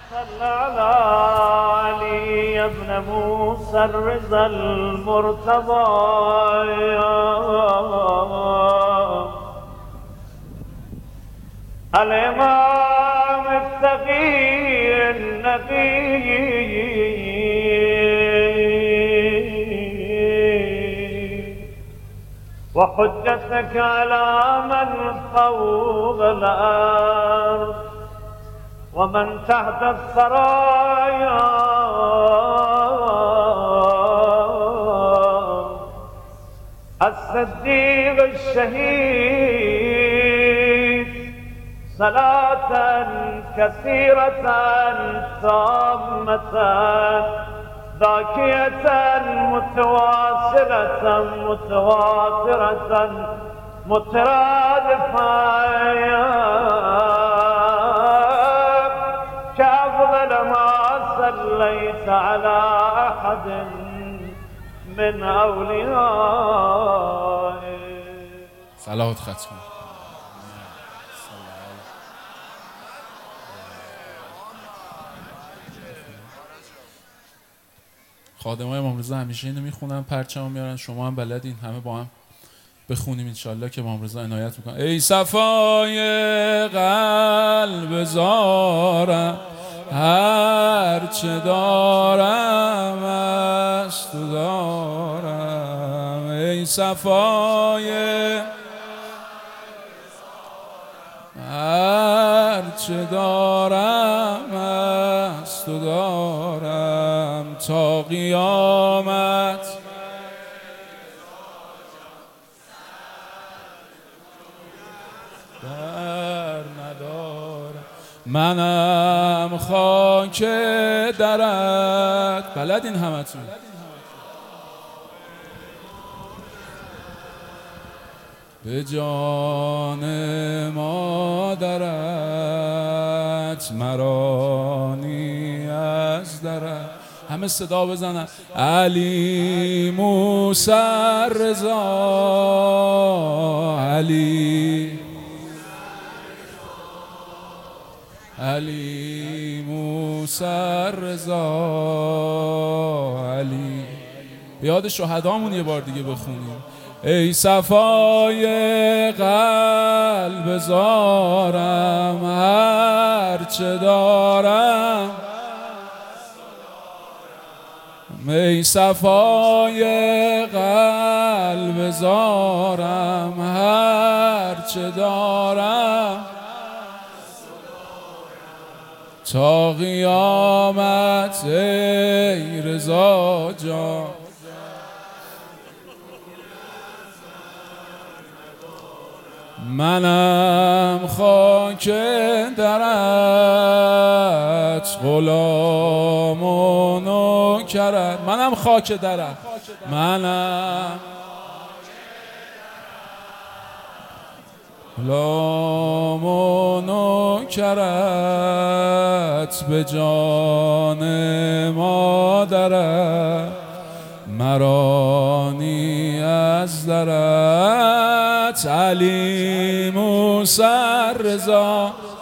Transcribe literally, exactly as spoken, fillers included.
صل على علي ابن موسى الرضا المرتضى الإمام التقي النقي وحجتك على من فوق الأرض ومن تحت الثرايا الصديق الشهيد صلاة كثيرة تامة ذاكية متواصلة متواترة مترادفة كأفضل ما صليت على أحد من أوليائك. صلوات ختم. خادمای امام رضا همیشه اینو میخونن، پرچمو میارن، شما هم بلدین، همه با هم بخونیم انشالله که امام رضا عنایت میکنن. ای صفای قلب زارم هر چه دارم از تو دارم، ای صفای هر چه دارم از تو دارم تا قیامت در ندارم. منم خاک درت، بلدین همتون، به جان مادرت مرانی از درت. همه صدا بزنن. علی موسی رضا، علی علی موسی رضا، علی. یاد شهدامون یه بار دیگه بخونیم. ای صفای قلب زارم هر چه دارم، ای صفای قلب زارم هر چه دارم تا قیامت، ای رضا جان. منم خاک درت غلام و نوکرت، منم خاک درت، منم غلام و نوکرت، به جان مادرت مرانی از درت. علی موسی رضا